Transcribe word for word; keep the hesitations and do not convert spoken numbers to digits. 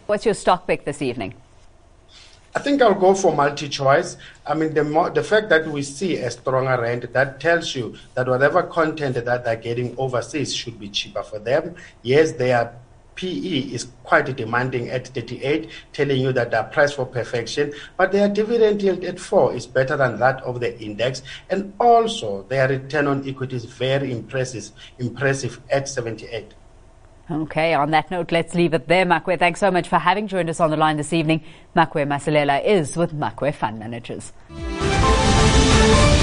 What's your stock pick this evening? I think I'll go for multi-choice. I mean, the more, the fact that we see a stronger rand, that tells you that whatever content that they're getting overseas should be cheaper for them. Yes, their P E is quite demanding at thirty-eight, telling you that they're priced for perfection, but their dividend yield at four is better than that of the index. And also, their return on equity is very impressive, impressive at seventy-eight. Okay, on that note, let's leave it there. Makwe, thanks so much for having joined us on the line this evening. Makwe Masilela is with Makwe Fund Managers.